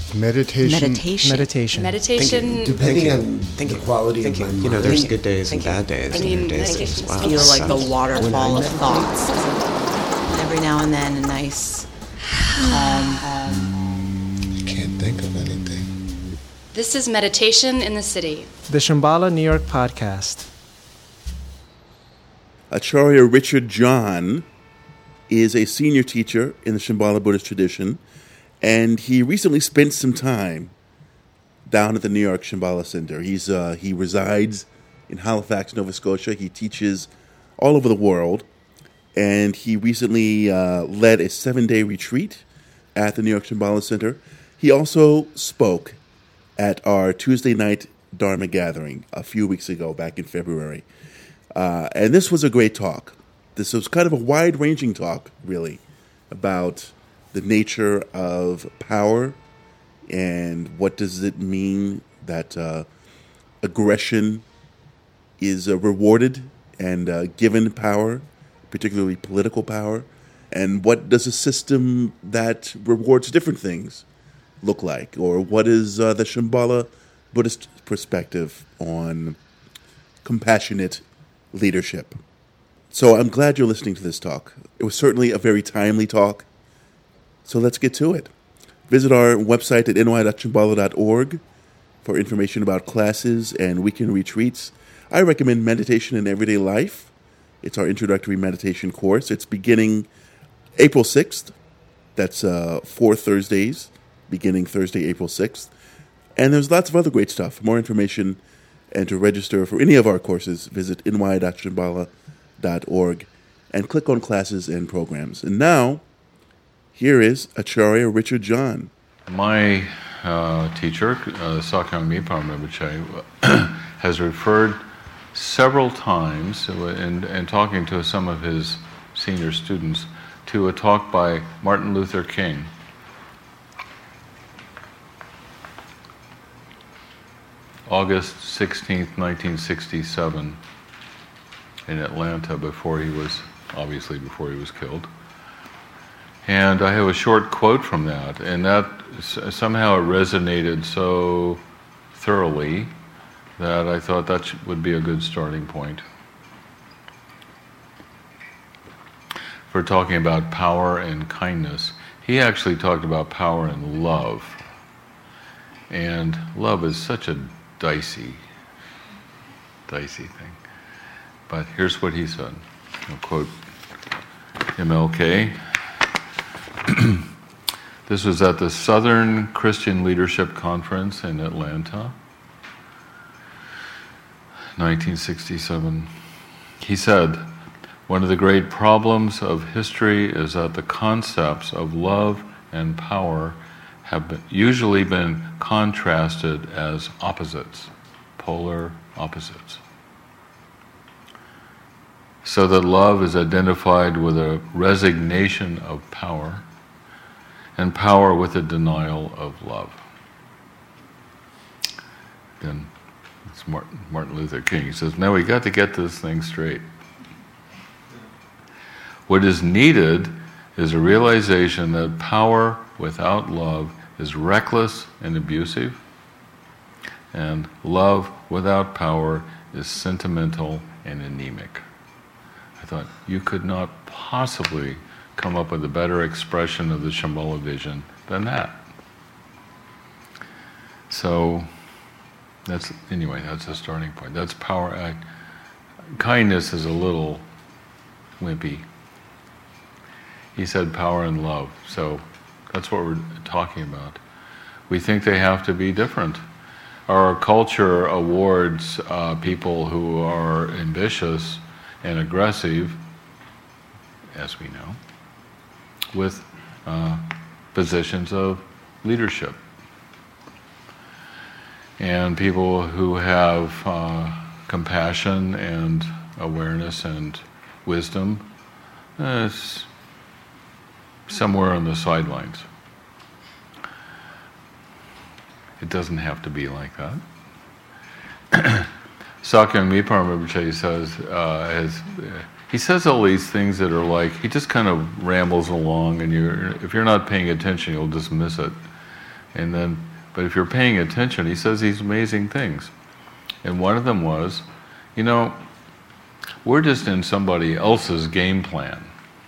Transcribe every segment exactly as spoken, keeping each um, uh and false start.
Meditation. Meditation. Meditation. Meditation. Depending on Thank the you. quality Thank of you. my mind. You know, there's Thank good days and you. bad days. I and mean, good days. meditation Wow. feels Feel like the So- waterfall of thoughts. Every now and then, a nice, calm, I can't think of anything. This is Meditation in the City. The Shambhala New York Podcast. Acharya Richard John is a senior teacher in the Shambhala Buddhist tradition, and he recently spent some time down at the New York Shambhala Center. He's uh, he resides in Halifax, Nova Scotia. He teaches all over the world, and he recently uh, led a seven-day retreat at the New York Shambhala Center. He also spoke at our Tuesday night Dharma gathering a few weeks ago, back in February. Uh, and this was a great talk. This was kind of a wide-ranging talk, really, about the nature of power and what does it mean that uh, aggression is uh, rewarded and uh, given power, particularly political power, and what does a system that rewards different things look like, or what is uh, the Shambhala Buddhist perspective on compassionate leadership. So I'm glad you're listening to this talk. It was certainly a very timely talk. So let's get to it. Visit our website at n y dot shambhala dot org for information about classes and weekend retreats. I recommend Meditation in Everyday Life. It's our introductory meditation course. It's beginning April sixth. That's uh, four Thursdays, beginning Thursday, April sixth. And there's lots of other great stuff. For more information and to register for any of our courses, visit n y dot shambhala dot org and click on classes and programs. And now, here is Acharya Richard John. My uh, teacher, uh, Sakyong Mipham Rinpoche, has referred several times in, in talking to some of his senior students to a talk by Martin Luther King. August sixteenth, nineteen sixty-seven, in Atlanta, before he was, obviously before he was killed. And I have a short quote from that, and that somehow it resonated so thoroughly that I thought that would be a good starting point for talking about power and kindness. He actually talked about power and love. And love is such a dicey, dicey thing. But here's what he said. I'll quote M L K. This was at the Southern Christian Leadership Conference in Atlanta, nineteen sixty-seven. He said, "One of the great problems of history is that the concepts of love and power have been, usually been contrasted as opposites, polar opposites. So that love is identified with a resignation of power, and power with a denial of love." Then it's Martin, Martin Luther King. He says, "Now we got to get this thing straight. What is needed is a realization that power without love is reckless and abusive, and love without power is sentimental and anemic." I thought, you could not possibly come up with a better expression of the Shambhala vision than that. So, that's, anyway, that's a starting point. That's power. I, kindness is a little wimpy. He said power and love, so that's what we're talking about. We think they have to be different. Our culture awards uh, people who are ambitious and aggressive, as we know, with uh, positions of leadership. And people who have uh, compassion and awareness and wisdom, uh, somewhere on the sidelines. It doesn't have to be like that. Sakyong Mipham Rinpoche says, uh, has, uh, he says all these things that are like, he just kind of rambles along, and you're, if you're not paying attention, you'll just miss it. And then, but if you're paying attention, he says these amazing things. And one of them was, you know, we're just in somebody else's game plan.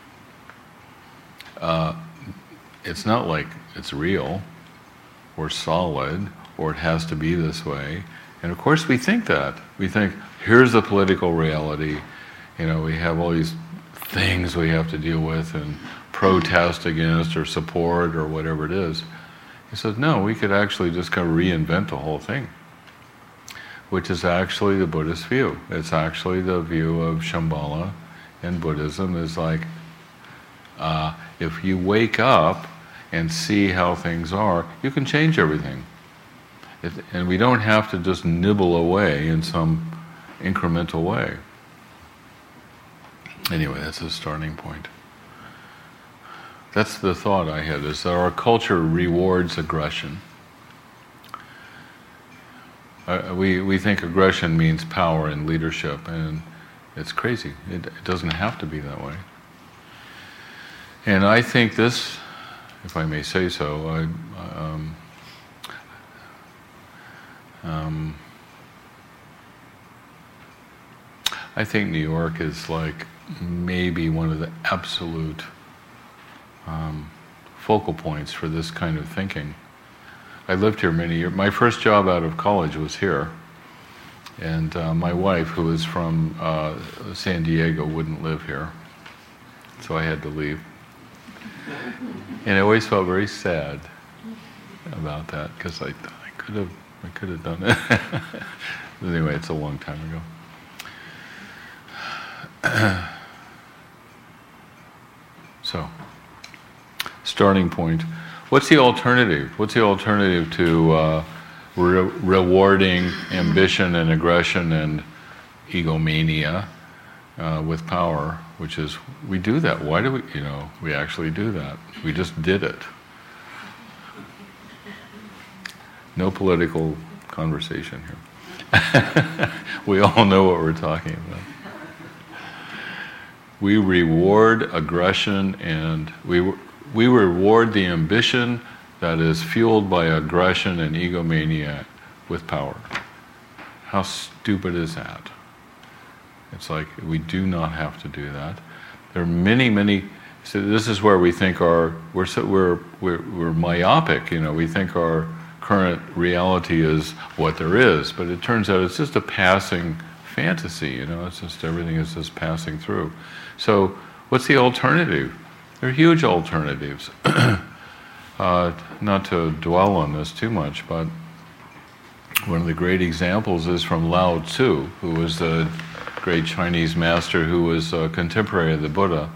Uh, it's not like it's real or solid or it has to be this way. And of course we think that. We think, here's the political reality. You know, we have all these things we have to deal with and protest against or support or whatever it is. He says, no, we could actually just kind of reinvent the whole thing, which is actually the Buddhist view. It's actually the view of Shambhala and Buddhism is like, uh, if you wake up and see how things are, you can change everything. It, and we don't have to just nibble away in some incremental way. Anyway, that's a starting point. That's the thought I had, is that our culture rewards aggression. Uh, we, we think aggression means power and leadership, and it's crazy. It, it doesn't have to be that way. And I think this, if I may say so, I, um, um, I think New York is like maybe one of the absolute um, focal points for this kind of thinking. I lived here many years. My first job out of college was here. And uh, my wife, who is from uh, San Diego, wouldn't live here. So I had to leave. And I always felt very sad about that, because I, I could have I could have done it. But anyway, it's a long time ago. So, starting point. What's the alternative? What's the alternative to uh, re- rewarding ambition and aggression and egomania uh, with power? Which is, we do that. Why do we, you know, we actually do that. We just did it. No political conversation here. We all know what we're talking about. We reward aggression and we we reward the ambition that is fueled by aggression and egomania with power. How stupid is that? It's like, we do not have to do that. There are many, many. So this is where we think our we're so, we're, we're we're myopic. You know, we think our current reality is what there is, but it turns out it's just a passing fantasy. You know, it's just everything is just passing through. So, what's the alternative? There are huge alternatives. uh, not to dwell on this too much, but one of the great examples is from Lao Tzu, who was the great Chinese master who was a contemporary of the Buddha.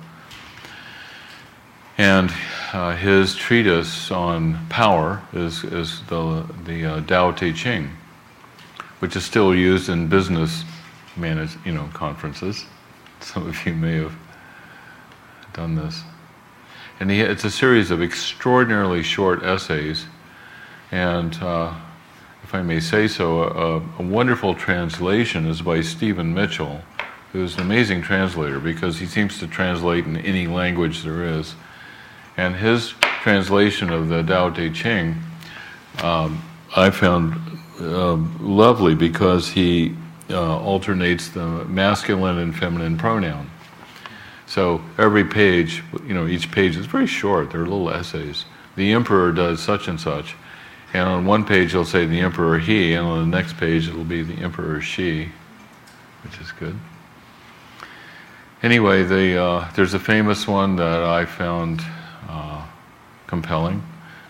And uh, his treatise on power is, is the, the uh, Tao Te Ching, which is still used in business manage, you know, conferences. Some of you may have done this. And he, it's a series of extraordinarily short essays, and uh, if I may say so, a, a wonderful translation is by Stephen Mitchell, who's an amazing translator because he seems to translate in any language there is. And his translation of the Tao Te Ching um, I found uh, lovely because he uh, alternates the masculine and feminine pronoun. So every page, you know, each page is very short. They're little essays. The emperor does such and such. And on one page he'll say the emperor he, and on the next page it'll be the emperor she, which is good. Anyway, the, uh, there's a famous one that I found uh, compelling,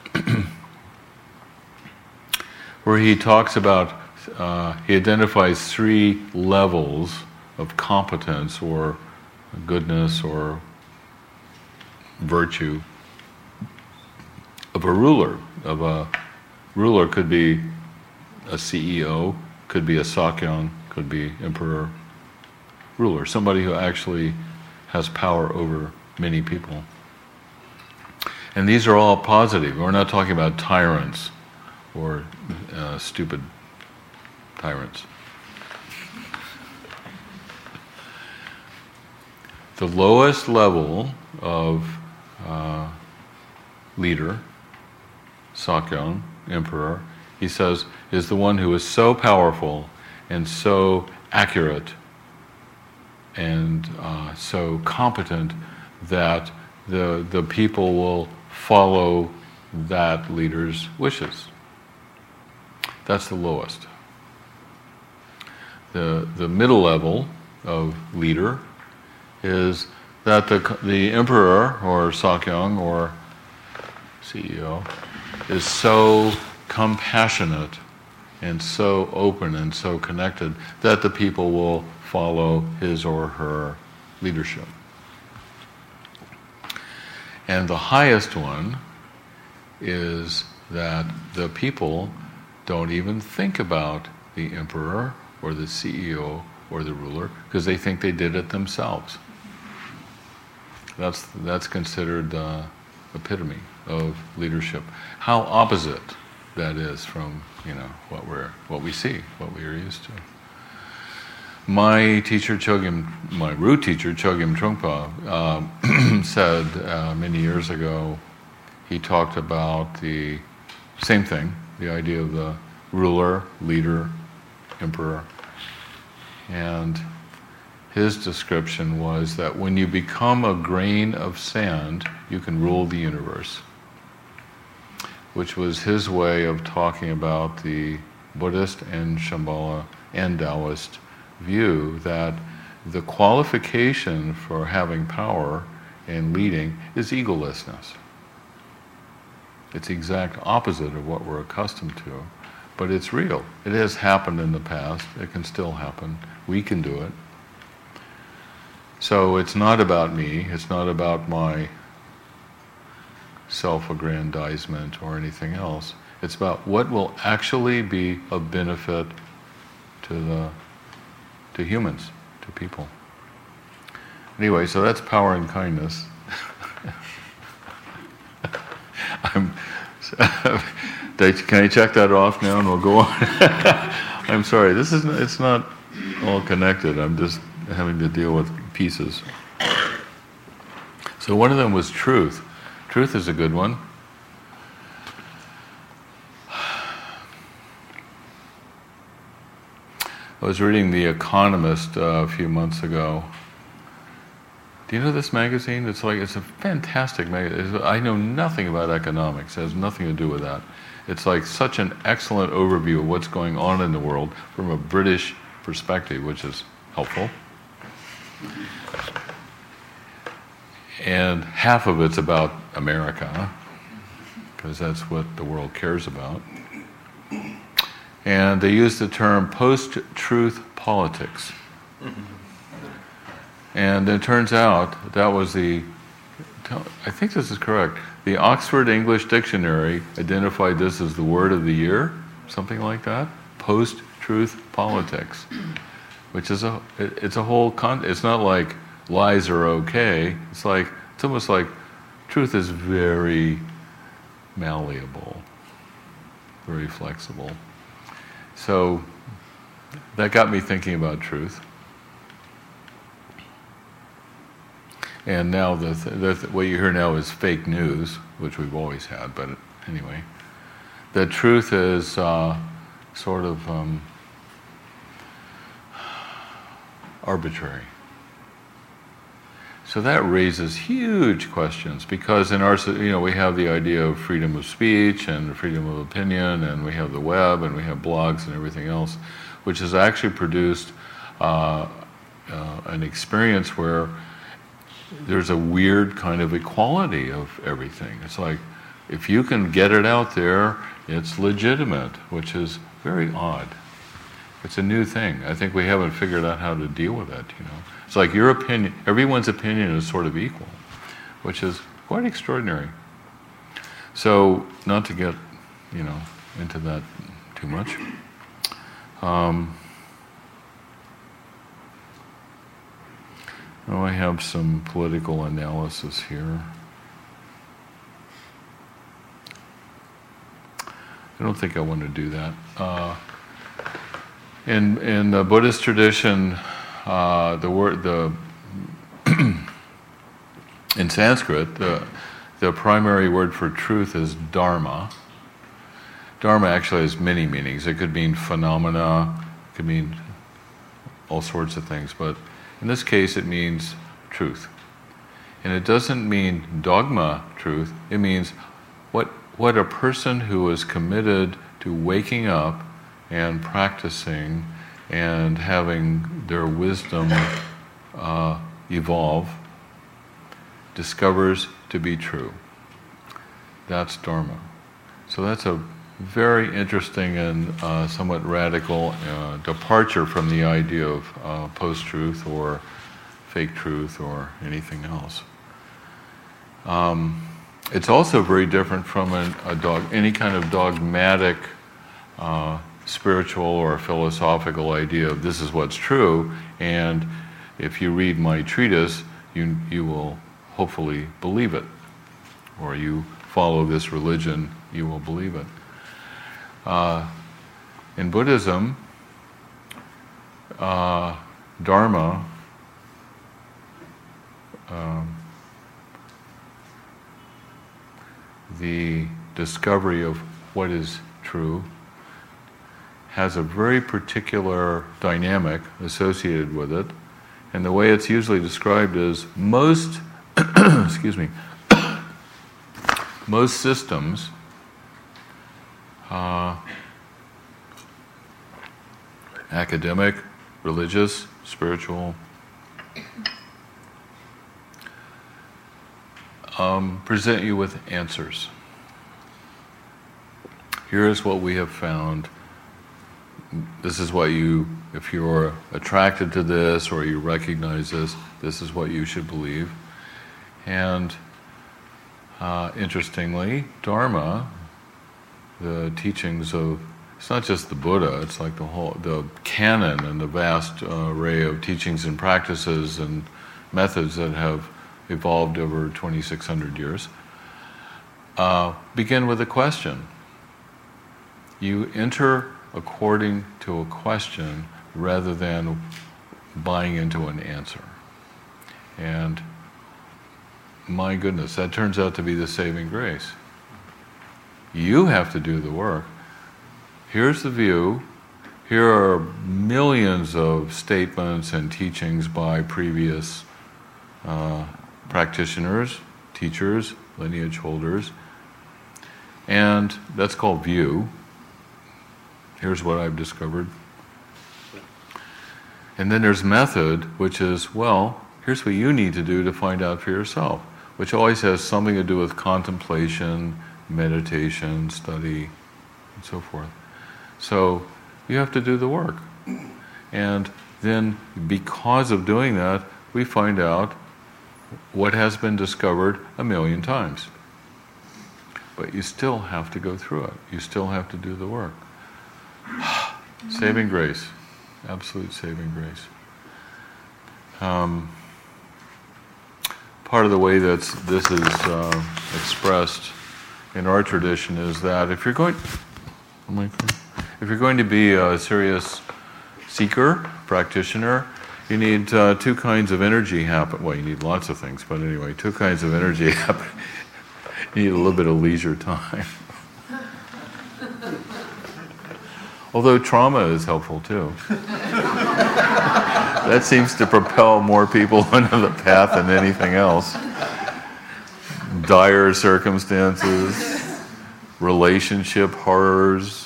where he talks about, uh, he identifies three levels of competence or goodness or virtue of a ruler. Of a ruler could be a C E O, could be a Sakyan, could be emperor, ruler, somebody who actually has power over many people. And these are all positive. We're not talking about tyrants or uh, stupid tyrants. The lowest level of uh, leader, Sakyan, emperor, he says, is the one who is so powerful and so accurate and uh, so competent that the the people will follow that leader's wishes. That's the lowest. The the middle level of leader is that the the emperor or Sakyong or C E O is so compassionate and so open and so connected that the people will follow his or her leadership. And the highest one is that the people don't even think about the emperor or the C E O or the ruler because they think they did it themselves. That's that's considered the epitome of leadership. How opposite that is from, you know, what we're what we see, what we are used to. My teacher, Chogyam, my root teacher, Chogyam Trungpa, uh, said uh, many years ago, he talked about the same thing, the idea of the ruler, leader, emperor. And his description was that when you become a grain of sand, you can rule the universe, which was his way of talking about the Buddhist and Shambhala and Taoist view that the qualification for having power and leading is egolessness. It's the exact opposite of what we're accustomed to, but it's real. It has happened in the past. It can still happen. We can do it. So it's not about me. It's not about my self-aggrandizement or anything else. It's about what will actually be of benefit to the to humans, to people. Anyway, so that's power and kindness. I'm, can I check that off now and we'll go on? I'm sorry, this is it's not all connected. I'm just having to deal with pieces. So one of them was truth. Truth is a good one. I was reading The Economist uh, a few months ago. Do you know this magazine? It's like it's a fantastic magazine. I know nothing about economics. It has nothing to do with that. It's like such an excellent overview of what's going on in the world from a British perspective, which is helpful. And half of it's about America, because that's what the world cares about. And they use the term post-truth politics. And it turns out that was the, I think this is correct, the Oxford English Dictionary identified this as the word of the year, something like that, post-truth politics, which is a, it, it's a whole, con- it's not like lies are okay, it's like, it's almost like truth is very malleable, very flexible. So that got me thinking about truth. And now the, the, the what you hear now is fake news, which we've always had, but anyway. The truth is uh, sort of um, arbitrary. So that raises huge questions because in our, you know, we have the idea of freedom of speech and freedom of opinion, and we have the web and we have blogs and everything else, which has actually produced uh, uh, an experience where there's a weird kind of equality of everything. It's like if you can get it out there, it's legitimate, which is very odd. It's a new thing. I think we haven't figured out how to deal with it, you know. It's like your opinion, everyone's opinion is sort of equal, which is quite extraordinary. So, not to get, you know, into that too much. Um, oh, I have some political analysis here. I don't think I want to do that. Uh, in in the Buddhist tradition, uh, the word the in Sanskrit, the the primary word for truth is dharma, Dharma actually has many meanings. It could mean phenomena, it could mean all sorts of things, but in this case it means truth. And it doesn't mean dogma truth, it means what what a person who is committed to waking up and practicing and having their wisdom uh, evolve discovers to be true. That's Dharma. So that's a very interesting and uh, somewhat radical uh, departure from the idea of uh, post-truth or fake truth or anything else. Um, it's also very different from an, a dog, any kind of dogmatic uh, spiritual or philosophical idea of this is what's true, and if you read my treatise, you you will hopefully believe it, or you follow this religion, you will believe it. Uh, in Buddhism, uh, Dharma, um, the discovery of what is true, has a very particular dynamic associated with it, and the way it's usually described is most, excuse me, most systems uh, academic, religious, spiritual, um, present you with answers. Here is what we have found. This is what you, if you're attracted to this or you recognize this, this is what you should believe. And uh, interestingly, Dharma, the teachings of, it's not just the Buddha, it's like the whole, the canon and the vast uh, array of teachings and practices and methods that have evolved over twenty-six hundred years, uh, begin with a question. You enter according to a question rather than buying into an answer. And my goodness, that turns out to be the saving grace. You have to do the work. Here's the view. Here are millions of statements and teachings by previous uh, practitioners, teachers, lineage holders, and that's called view. Here's what I've discovered. And then there's method, which is, well, here's what you need to do to find out for yourself, which always has something to do with contemplation, meditation, study, and so forth. So you have to do the work. And then because of doing that, we find out what has been discovered a million times. But you still have to go through it. You still have to do the work. Saving grace. Absolute saving grace. Um, part of the way that this is uh, expressed in our tradition is that if you're going, if you're going to be a serious seeker, practitioner, you need uh, two kinds of energy happen. Well, you need lots of things, but anyway, two kinds of energy happen. You need a little bit of leisure time. Although trauma is helpful too. That seems to propel more people into the path than anything else. Dire circumstances, relationship horrors,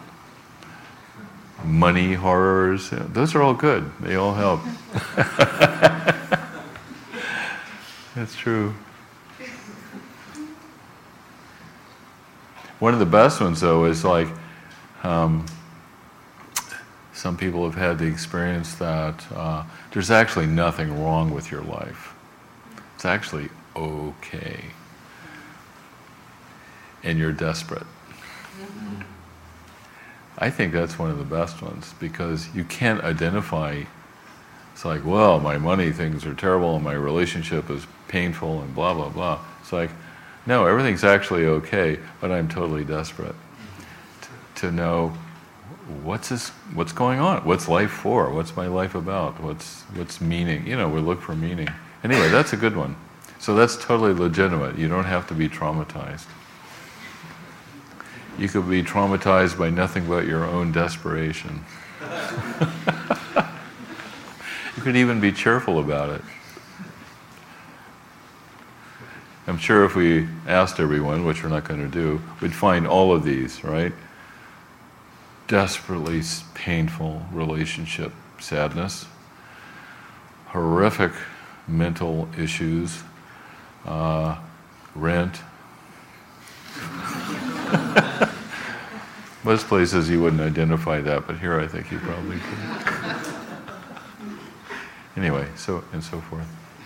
money horrors, those are all good. They all help. That's true. One of the best ones, though, is like, um, some people have had the experience that uh, there's actually nothing wrong with your life. It's actually okay. And you're desperate. Mm-hmm. I think that's one of the best ones because you can't identify. It's like, well, my money things are terrible and my relationship is painful and blah, blah, blah. It's like, no, everything's actually okay, but I'm totally desperate t- to know what's this, what's going on? What's life for? What's my life about? What's what's meaning? You know, we look for meaning. Anyway, that's a good one. So that's totally legitimate. You don't have to be traumatized. you could be traumatized by nothing but your own desperation. You could even be cheerful about it. I'm sure if we asked everyone, which we're not going to do, we'd find all of these, right? Desperately painful relationship sadness, horrific mental issues, uh, rent. Most places you wouldn't identify that, but here I think you probably could. Anyway, so and so forth.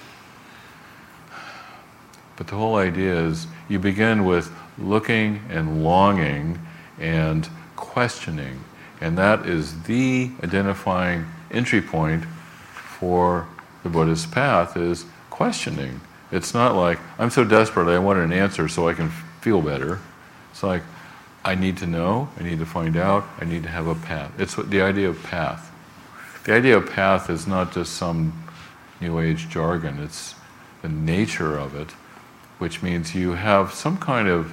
But the whole idea is you begin with looking and longing and questioning, and that is the identifying entry point for the Buddhist path, is questioning. It's not like, I'm so desperate I want an answer so I can feel better. It's like, I need to know, I need to find out, I need to have a path. It's what the idea of path. The idea of path is not just some New Age jargon, it's the nature of it, which means you have some kind of,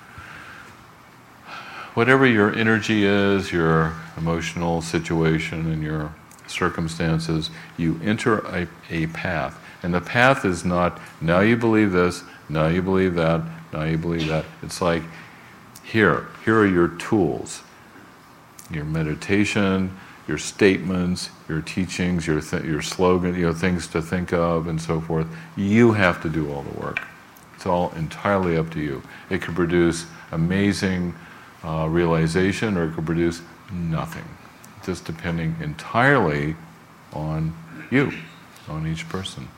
whatever your energy is, your emotional situation and your circumstances, you enter a, a path. And the path is not, now you believe this, now you believe that, now you believe that. It's like, here, here are your tools. Your meditation, your statements, your teachings, your th- your slogan, you know, things to think of and so forth. You have to do all the work. It's all entirely up to you. It could produce amazing uh, realization, or it could produce nothing. Just depending entirely on you, on each person.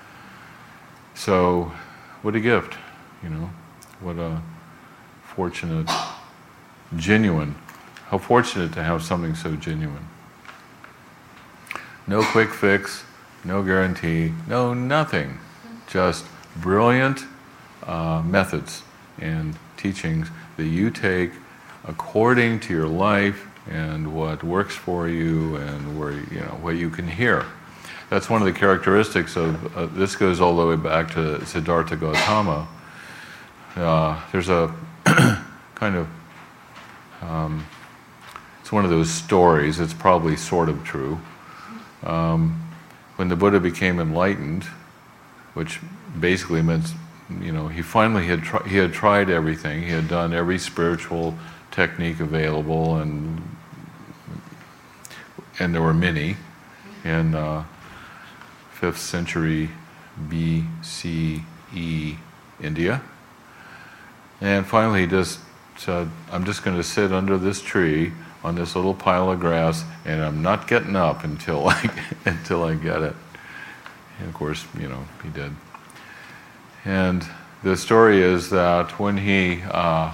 So, what a gift, you know, what a fortunate, genuine, how fortunate to have something so genuine. No quick fix, no guarantee, no nothing, just brilliant uh, methods and teachings that you take according to your life and what works for you and where, you know, what you can hear. That's one of the characteristics of, uh, this goes all the way back to Siddhartha Gautama. Uh, there's a kind of, um, it's one of those stories, it's probably sort of true. Um, when the Buddha became enlightened, which basically meant, you know, he finally had tri- he had tried everything, he had done every spiritual technique available, and and there were many in uh, fifth century B C E India. And finally he just said, I'm just going to sit under this tree on this little pile of grass, and I'm not getting up until I until I get it. And of course, you know, he did. And the story is that when he uh,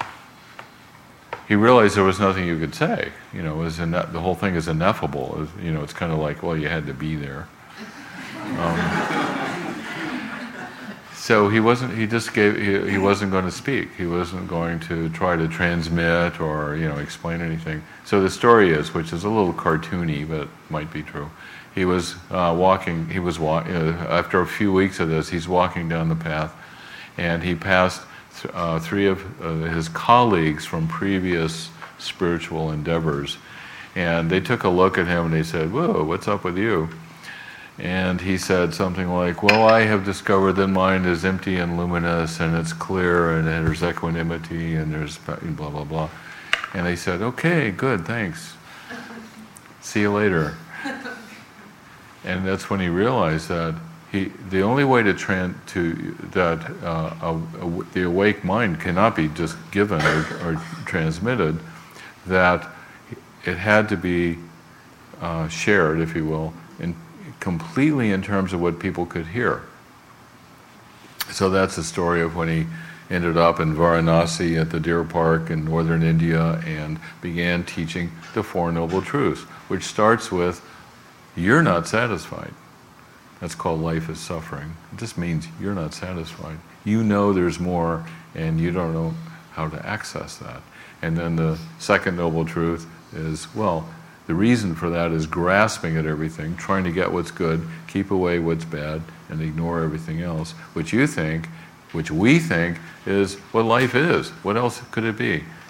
he realized there was nothing you could say. You know, it was ine- the whole thing is ineffable. It was, you know, it's kind of like, well, you had to be there. Um, So he wasn't. He just gave. He, he wasn't going to speak. He wasn't going to try to transmit or, you know, explain anything. So the story is, which is a little cartoony, but might be true. He was uh, walking. He was wa- uh, after a few weeks of this, he's walking down the path, and he passed th- uh, three of uh, his colleagues from previous spiritual endeavors, and they took a look at him and they said, "Whoa, what's up with you?" And he said something like, well, I have discovered that mind is empty and luminous, and it's clear, and there's equanimity, and there's blah, blah, blah. And they said, okay, good, thanks. See you later. And that's when he realized that he, the only way to, tran, to that uh, a, a, the awake mind cannot be just given or, or transmitted, that it had to be uh, shared, if you will, in completely in terms of what people could hear. So that's the story of when he ended up in Varanasi at the Deer Park in northern India and began teaching the Four Noble Truths, which starts with, you're not satisfied. That's called life is suffering. It just means you're not satisfied. You know there's more, and you don't know how to access that. And then the second noble truth is, well, the reason for that is grasping at everything, trying to get what's good, keep away what's bad, and ignore everything else, which you think, which we think, is what life is. What else could it be?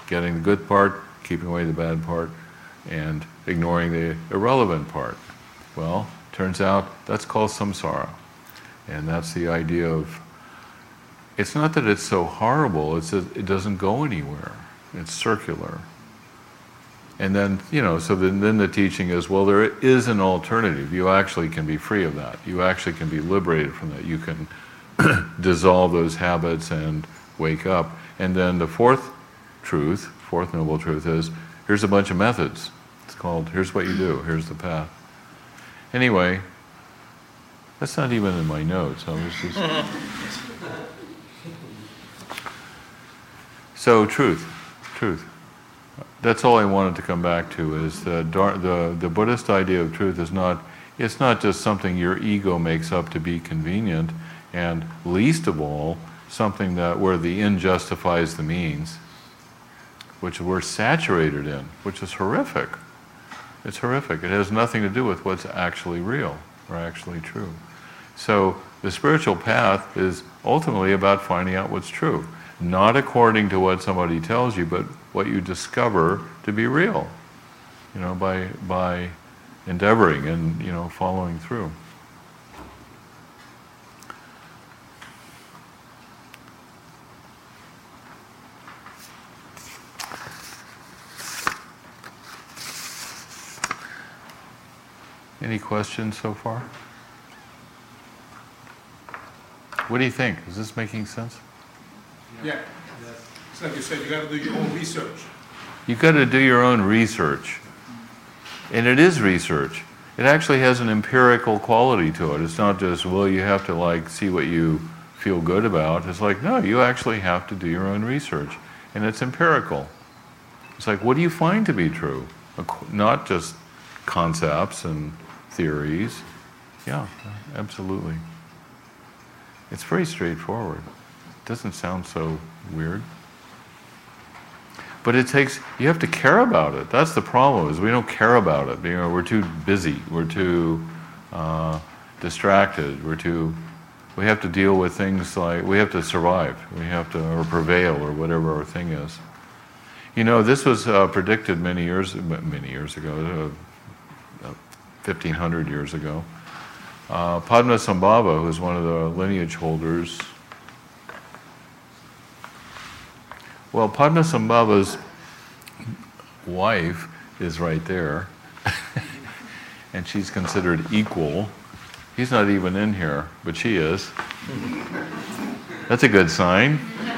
getting the good part, keeping away the bad part, and ignoring the irrelevant part. Well, turns out that's called samsara. And that's the idea of, it's not that it's so horrible, it's that it doesn't go anywhere. It's circular. And then, you know, so then, then the teaching is, well, there is an alternative. You actually can be free of that. You actually can be liberated from that. You can dissolve those habits and wake up. And then the fourth truth, fourth noble truth is, here's a bunch of methods. It's called, here's what you do, here's the path. Anyway, that's not even in my notes. I was just... So truth, truth. That's all I wanted to come back to, is the, the, the Buddhist idea of truth is not, it's not just something your ego makes up to be convenient, and least of all, something that where the end justifies the means, which we're saturated in, which is horrific. It's horrific. It has nothing to do with what's actually real or actually true. So the spiritual path is ultimately about finding out what's true, not according to what somebody tells you, but what you discover to be real, you know, by by endeavoring and, you know, following through. Any questions so far? What do you think? Is this making sense? Yeah. It's like you said, you got to do your own research. You've got to do your own research. And it is research. It actually has an empirical quality to it. It's not just, well, you have to like see what you feel good about. It's like, no, you actually have to do your own research. And it's empirical. It's like, what do you find to be true? Not just concepts and theories. Yeah, absolutely. It's very straightforward. It doesn't sound so weird. But it takes, you have to care about it. That's the problem, is we don't care about it. You know, we're too busy. We're too uh, distracted. We're too, we have to deal with things like, we have to survive. We have to, or prevail, or whatever our thing is. You know, this was uh, predicted many years, many years ago, uh, fifteen hundred years ago. Uh, Padmasambhava, who's one of the lineage holders. Well, Padmasambhava's wife is right there, and she's considered equal. He's not even in here, but she is. That's a good sign.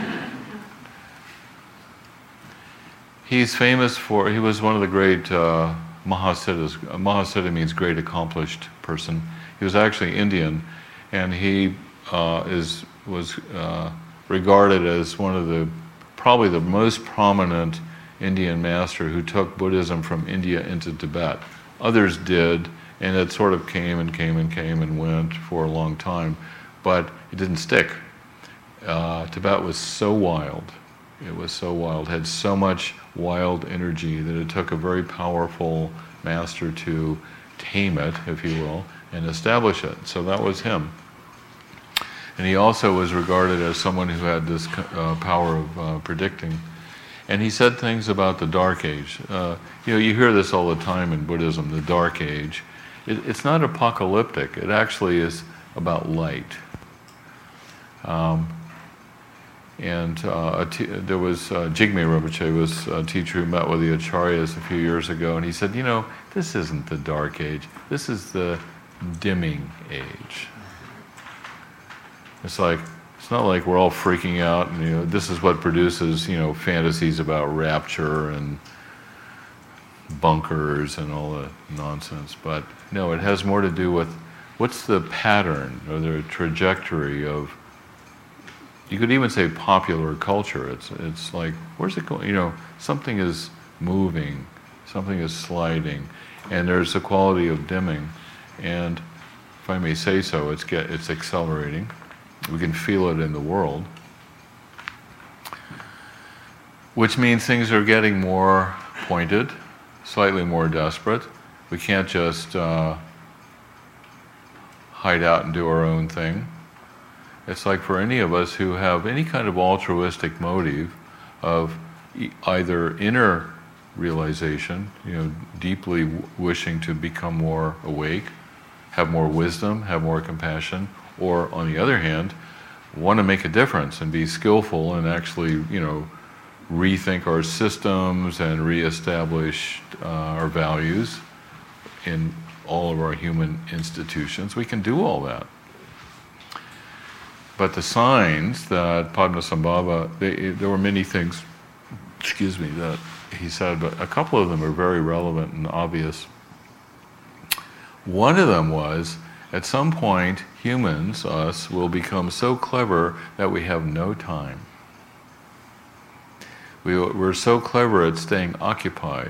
He's famous for, he was one of the great uh, Mahasiddhas. Mahasiddha means great accomplished person. He was actually Indian, and he uh, is was uh, regarded as one of the, probably the most prominent Indian master who took Buddhism from India into Tibet. Others did, and it sort of came and came and came and went for a long time, but it didn't stick. Uh, Tibet was so wild. It was so wild, had so much wild energy that it took a very powerful master to tame it, if you will, and establish it. So that was him. And he also was regarded as someone who had this uh, power of uh, predicting. And he said things about the Dark Age. Uh, you know, you hear this all the time in Buddhism, the Dark Age. It, it's not apocalyptic. It actually is about light. Um, and uh, a t- there was, uh, Jigme Rinpoche was a teacher who met with the Acharyas a few years ago, and he said, you know, this isn't the Dark Age. This is the dimming age. It's like, it's not like we're all freaking out and, you know, this is what produces, you know, fantasies about rapture and bunkers and all the nonsense. But no, it has more to do with what's the pattern or the trajectory of, you could even say popular culture. It's it's like, where's it going? You know, something is moving, something is sliding, and there's a quality of dimming. And if I may say so, it's get it's accelerating. We can feel it in the world, which means things are getting more pointed, slightly more desperate. We can't just uh, hide out and do our own thing. It's like for any of us who have any kind of altruistic motive of e- either inner realization, you know, deeply w- wishing to become more awake, have more wisdom, have more compassion, or on the other hand, want to make a difference and be skillful and actually, you know, rethink our systems and reestablish uh, our values in all of our human institutions. We can do all that. But the signs that Padmasambhava, they, there were many things, excuse me, that he said, but a couple of them are very relevant and obvious. One of them was, at some point, humans, us, will become so clever that we have no time. We, we're so clever at staying occupied.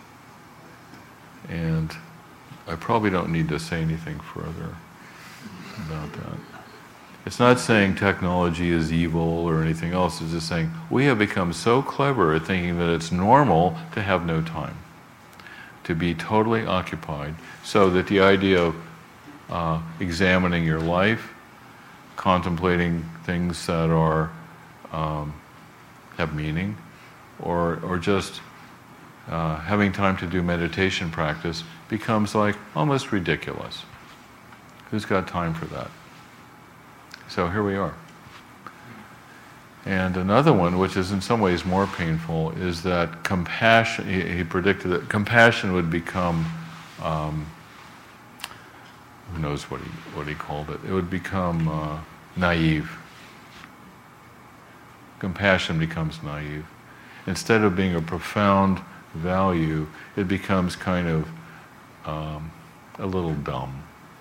And I probably don't need to say anything further about that. It's not saying technology is evil or anything else. It's just saying we have become so clever at thinking that it's normal to have no time, to be totally occupied, so that the idea of uh, examining your life, contemplating things that are um, have meaning, or or just uh, having time to do meditation practice becomes like almost ridiculous. Who's got time for that? So here we are. And another one, which is in some ways more painful, is that compassion, he, he predicted that compassion would become, um, who knows what he, what he called it, it would become uh, naive. Compassion becomes naive. Instead of being a profound value, it becomes kind of um, a little dumb.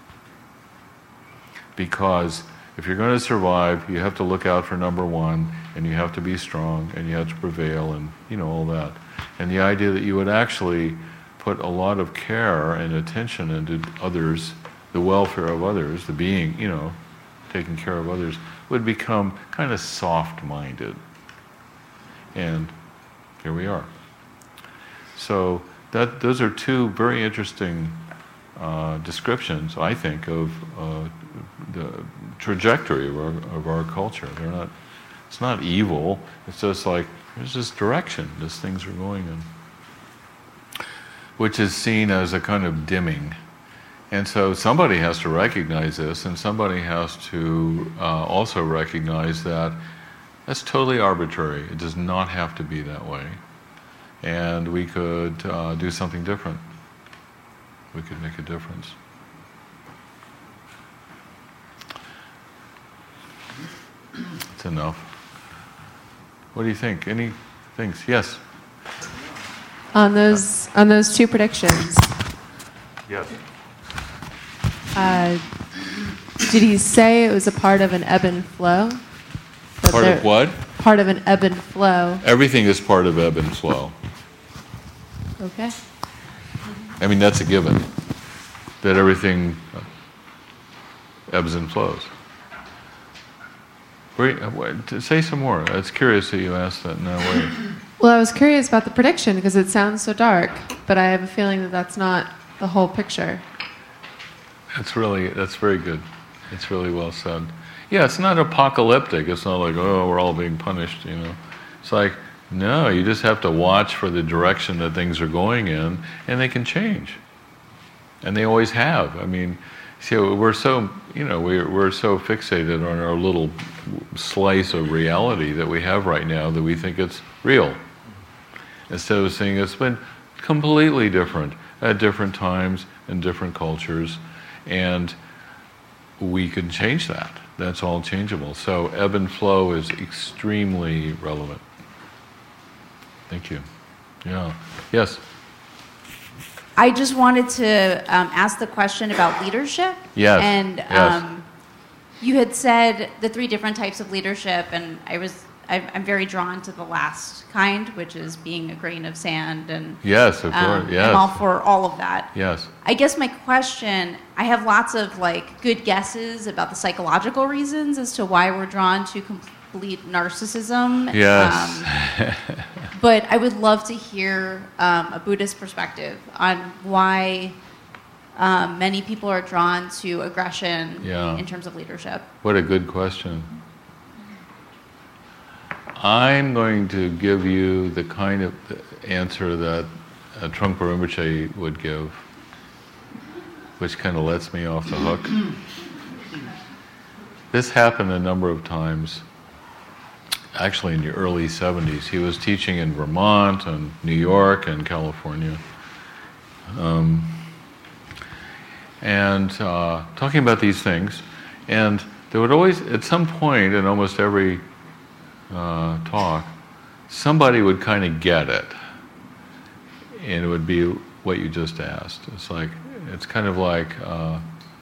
Because if you're going to survive, you have to look out for number one, and you have to be strong, and you have to prevail, and you know, all that. And the idea that you would actually put a lot of care and attention into others, the welfare of others, the being, you know, taking care of others, would become kind of soft-minded. And here we are. So that those are two very interesting uh, descriptions, I think, of uh, the trajectory of our, of our culture. They're not, it's not evil, it's just like, there's this direction, these things are going in, which is seen as a kind of dimming. And so somebody has to recognize this, and somebody has to uh, also recognize that that's totally arbitrary. It does not have to be that way. And we could uh, do something different. We could make a difference. It's enough. What do you think? Any things? Yes? On those on those two predictions, Yes. uh, did he say it was a part of an ebb and flow? That Part there- of what? Part of an ebb and flow. Everything is part of ebb and flow. Okay. I mean, that's a given. That everything ebbs and flows. Wait, uh, what- to say some more. It's curious that you asked that in that way. Well, I was curious about the prediction because it sounds so dark, but I have a feeling that that's not the whole picture. That's really, that's very good. It's really well said. Yeah, it's not apocalyptic. It's not like, oh, we're all being punished, you know. It's like, no, you just have to watch for the direction that things are going in, and they can change. And they always have. I mean, see, we're so, you know, we're, we're so fixated on our little slice of reality that we have right now that we think it's real. Instead of seeing it's been completely different at different times in different cultures, and we can change that. That's all changeable. So ebb and flow is extremely relevant. Thank you. Yeah. Yes? I just wanted to um, ask the question about leadership. Yes. And yes. Um, you had said the three different types of leadership, and I was I'm, I'm very drawn to the last kind, which is being a grain of sand. And yes, of um, course. Yes. I'm all for all of that. Yes. I guess my question, I have lots of like good guesses about the psychological reasons as to why we're drawn to complete narcissism. Yes. Um, but I would love to hear um, a Buddhist perspective on why um, many people are drawn to aggression Yeah. in terms of leadership. What a good question. I'm going to give you the kind of answer that uh, Trungpa Rinpoche would give, which kind of lets me off the hook. This happened a number of times, actually in the early seventies. He was teaching in Vermont and New York and California. Um, and uh, talking about these things. And there would always, at some point in almost every uh, talk, somebody would kind of get it. And it would be what you just asked. It's like, it's kind of like, uh,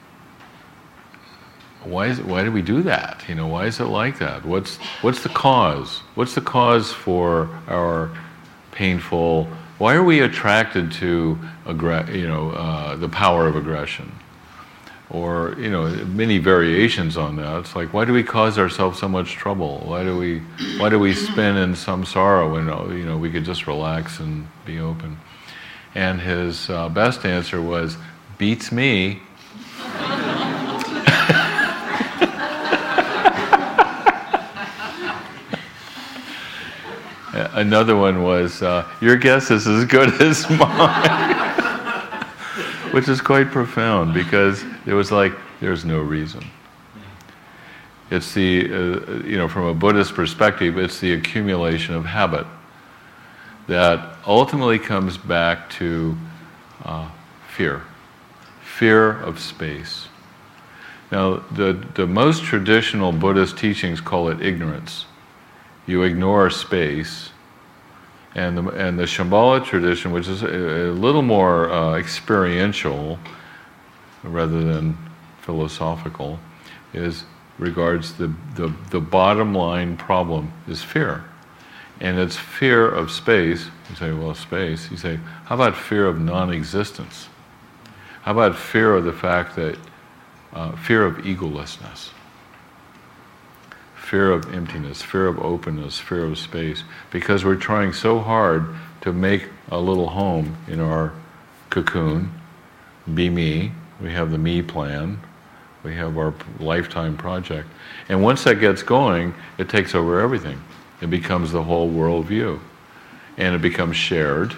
why is it, why do we do that? You know, why is it like that? What's what's the cause? What's the cause for our painful? Why are we attracted to aggre- you know uh, the power of aggression? Or you know many variations on that. It's like, why do we cause ourselves so much trouble? Why do we why do we spin in some sorrow when you know we could just relax and be open? And his uh, best answer was, beats me. Another one was, uh, your guess is as good as mine. Which is quite profound, because it was like, there's no reason. It's the, uh, you know, from a Buddhist perspective, it's the accumulation of habit that ultimately comes back to uh, fear. Fear of space. Now, the, the most traditional Buddhist teachings call it ignorance. You ignore space, and the, and the Shambhala tradition, which is a, a little more uh, experiential rather than philosophical, is regards the, the, the bottom line problem is fear. And it's fear of space. You say, well, space. You say, how about fear of non-existence? How about fear of the fact that, uh, fear of egolessness? Fear of emptiness, fear of openness, fear of space, because we're trying so hard to make a little home in our cocoon, be me. We have the me plan, we have our lifetime project, and once that gets going, it takes over everything. It becomes the whole world view, and it becomes shared,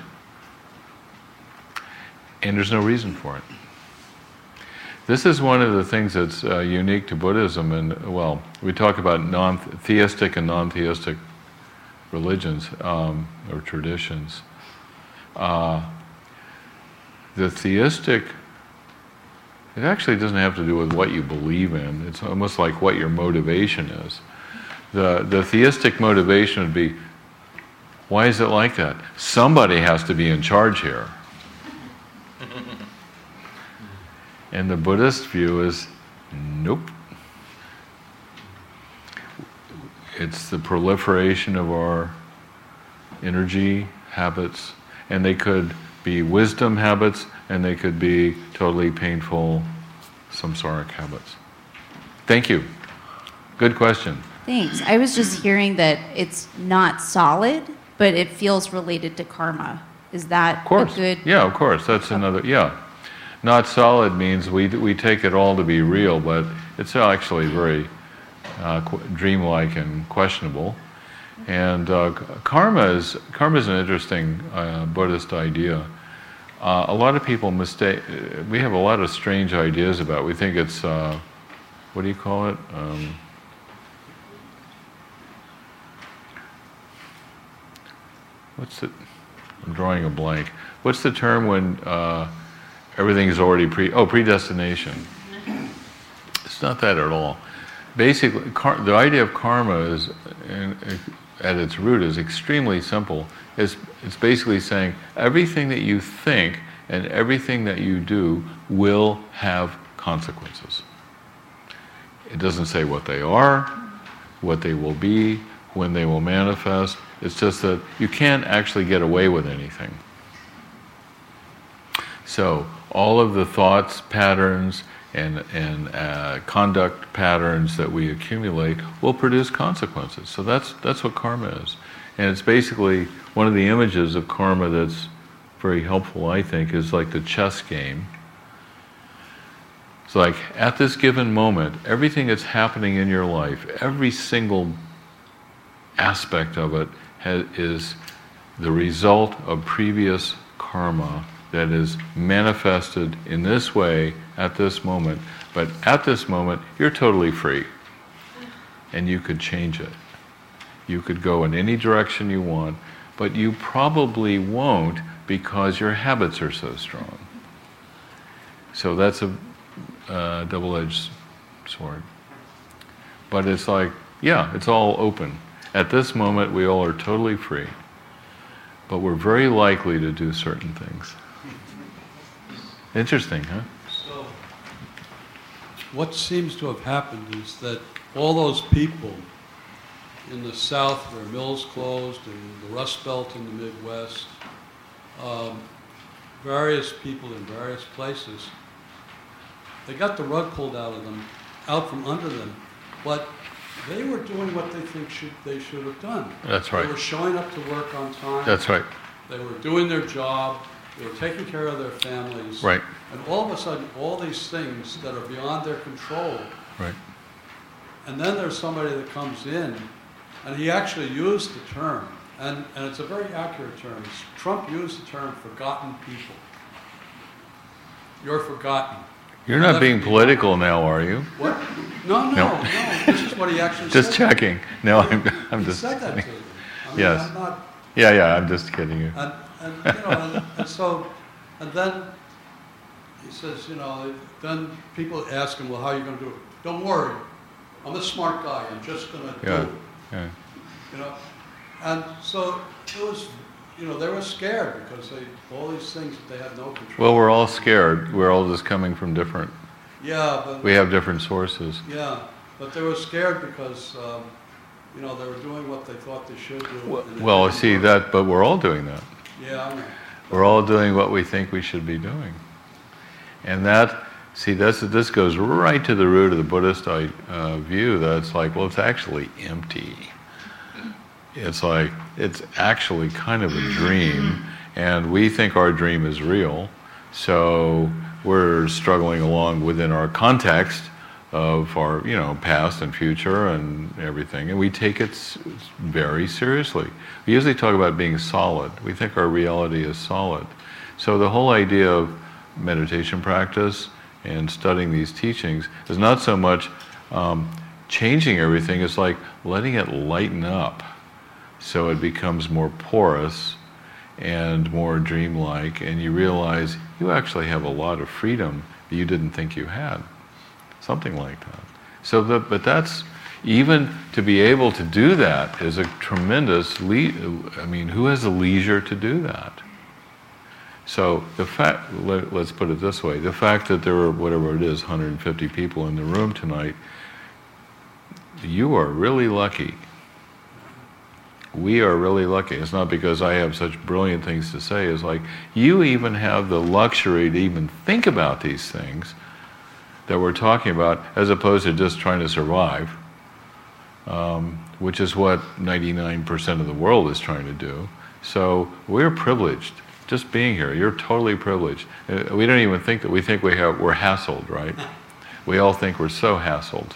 and there's no reason for it. This is one of the things that's uh, unique to Buddhism, and well, we talk about non-theistic and non-theistic religions um, or traditions. Uh, the theistic, it actually doesn't have to do with what you believe in. It's almost like what your motivation is. The, the theistic motivation would be, why is it like that? Somebody has to be in charge here. And the Buddhist view is, nope. It's the proliferation of our energy, habits, and they could be wisdom habits, and they could be totally painful samsaric habits. Thank you. Good question. Thanks. I was just hearing that it's not solid, but it feels related to karma. Is that of course. a good... Yeah, of course. That's another, yeah. Not solid means we we take it all to be real, but it's actually very uh, qu- dreamlike and questionable. And uh, karma is karma is an interesting uh, Buddhist idea. Uh, a lot of people mistake. We have a lot of strange ideas about it. We think it's uh, what do you call it? Um, what's it? I'm drawing a blank. What's the term when uh, everything is already pre, oh, predestination. It's not that at all. Basically, car, the idea of karma is, in, at its root, is extremely simple. It's, it's basically saying everything that you think and everything that you do will have consequences. It doesn't say what they are, what they will be, when they will manifest. It's just that you can't actually get away with anything. So, all of the thoughts, patterns, and, and uh, conduct patterns that we accumulate will produce consequences. So that's that's what karma is. And it's basically one of the images of karma that's very helpful, I think, is like the chess game. It's like, at this given moment, everything that's happening in your life, every single aspect of it ha- is the result of previous karma that is manifested in this way at this moment. But at this moment, you're totally free. And you could change it. You could go in any direction you want, but you probably won't because your habits are so strong. So that's a uh, double-edged sword. But it's like, yeah, it's all open. At this moment, we all are totally free. But we're very likely to do certain things. Interesting, huh? So, what seems to have happened is that all those people in the South where mills closed, and the Rust Belt in the Midwest, um, various people in various places, they got the rug pulled out of them, out from under them, but they were doing what they think should, they should have done. That's right. They were showing up to work on time. That's right. They were doing their job. They were taking care of their families. Right. And all of a sudden, all these things that are beyond their control. Right. And then there's somebody that comes in, and he actually used the term, and, and it's a very accurate term. Trump used the term forgotten people. You're forgotten. You're not being political now, are you? What? No, no, No. no. This is what he actually Just said. checking. No, I'm, I'm He just said that to kidding. them. I mean, Yes. I'm not, Yeah, yeah, I'm just kidding you. and, and, you know, and, and so, and then he says, you know, then people ask him, well, how are you going to do it? Don't worry. I'm a smart guy. I'm just going to Yeah. do it. Yeah. You know, and so it was, you know, they were scared because they, all these things that they had no control. Well, we're all scared. We're all just coming from different, Yeah, but we have different sources. yeah, but they were scared because, um, you know, they were doing what they thought they should do. Well, and it well, didn't see work. that, but we're all doing that. Yeah, I know. We're all doing what we think we should be doing. And that, see, that's, this goes right to the root of the Buddhist uh, view that it's like, well, it's actually empty. It's like, it's actually kind of a dream, and we think our dream is real, so we're struggling along within our context of our, you know, past and future and everything, and we take it s- very seriously. We usually talk about being solid. We think our reality is solid. So the whole idea of meditation practice and studying these teachings is not so much um, changing everything, it's like letting it lighten up so it becomes more porous and more dreamlike, and you realize you actually have a lot of freedom that you didn't think you had. Something like that. So, the, but that's, even to be able to do that is a tremendous, le- I mean, who has the leisure to do that? So the fact, let, let's put it this way, the fact that there were, whatever it is, one hundred fifty people in the room tonight, you are really lucky. We are really lucky. It's not because I have such brilliant things to say. It's like you even have the luxury to even think about these things that we're talking about, as opposed to just trying to survive, um, which is what ninety-nine percent of the world is trying to do. So we're privileged. Just being here, you're totally privileged. Uh, We don't even think that we think we have, we're hassled, right? We all think we're so hassled.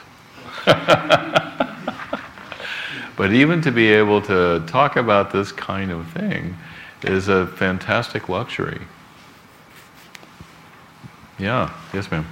But even to be able to talk about this kind of thing is a fantastic luxury. Yeah, yes ma'am.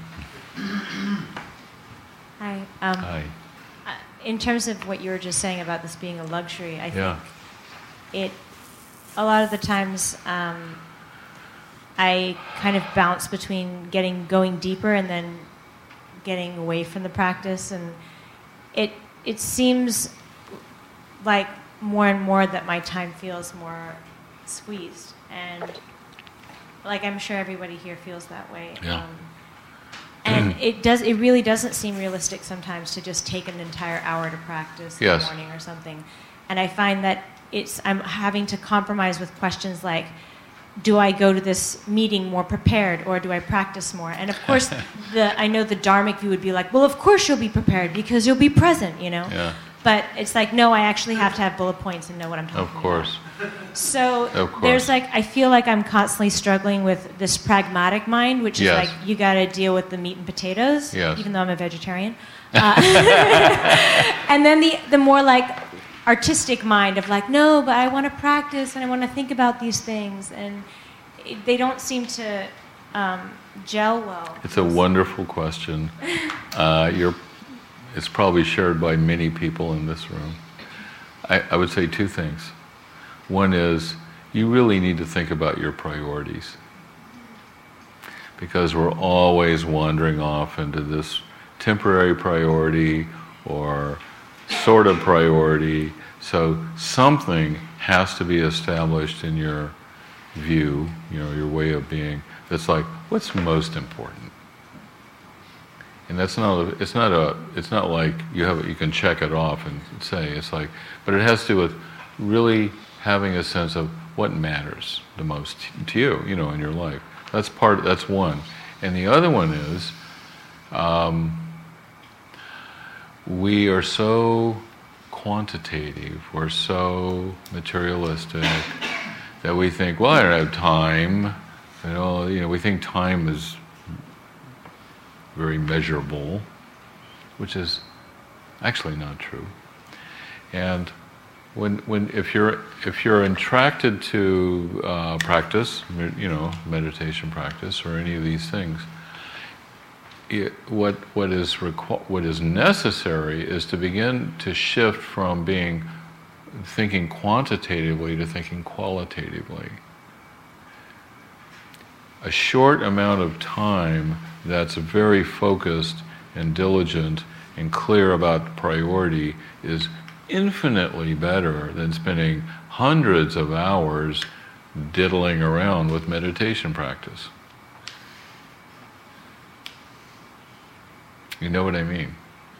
Hi. Um, Hi. uh, In terms of what you were just saying about this being a luxury, I Yeah. think it, a lot of the times, um, I kind of bounce between getting going deeper and then getting away from the practice, and it it seems like more and more that my time feels more squeezed, and like I'm sure everybody here feels that way. Yeah. Um, and it does. It really doesn't seem realistic sometimes to just take an entire hour to practice in Yes. the morning or something. And I find that it's I'm having to compromise with questions like, do I go to this meeting more prepared, or do I practice more? And of course, the I know the Dharmic view would be like, well, of course you'll be prepared because you'll be present, you know. Yeah. But it's like, no, I actually have to have bullet points and know what I'm talking Of course. about. So Of course. there's like, I feel like I'm constantly struggling with this pragmatic mind, which is Yes. like, you got to deal with the meat and potatoes, Yes. even though I'm a vegetarian. Uh, and then the the more like artistic mind of like, no, but I want to practice and I want to think about these things, and it, they don't seem to um, gel well. It's a wonderful question. Uh, you're, it's probably shared by many people in this room. I, I would say two things. One is, you really need to think about your priorities, because we're always wandering off into this temporary priority or sort of priority. So something has to be established in your view, you know, your way of being, that's like, what's most important? And that's not a, it's not a it's not like you have you can check it off and say, it's like, but it has to do with really having a sense of what matters the most to you, you know, in your life. That's part. That's one, and the other one is, um, we are so quantitative, we're so materialistic that we think, well, I don't have time. You know, you know, we think time is very measurable, which is actually not true. And when, when, if you're, if you're attracted to uh, practice, you know, meditation practice or any of these things, it, what, what is requ- what is necessary is to begin to shift from being thinking quantitatively to thinking qualitatively. A short amount of time that's very focused and diligent and clear about priority is infinitely better than spending hundreds of hours diddling around with meditation practice. You know what I mean?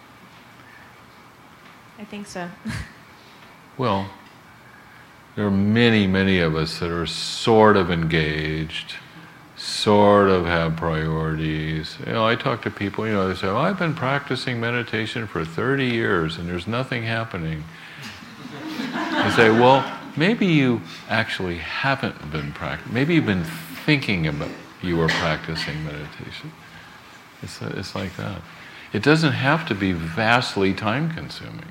I think so. Well, there are many, many of us that are sort of engaged, sort of have priorities. You know, I talk to people, you know, they say, oh, I've been practicing meditation for thirty years and there's nothing happening. I say, well, maybe you actually haven't been practicing. Maybe you've been thinking about you were practicing meditation. It's, it's like that. It doesn't have to be vastly time-consuming.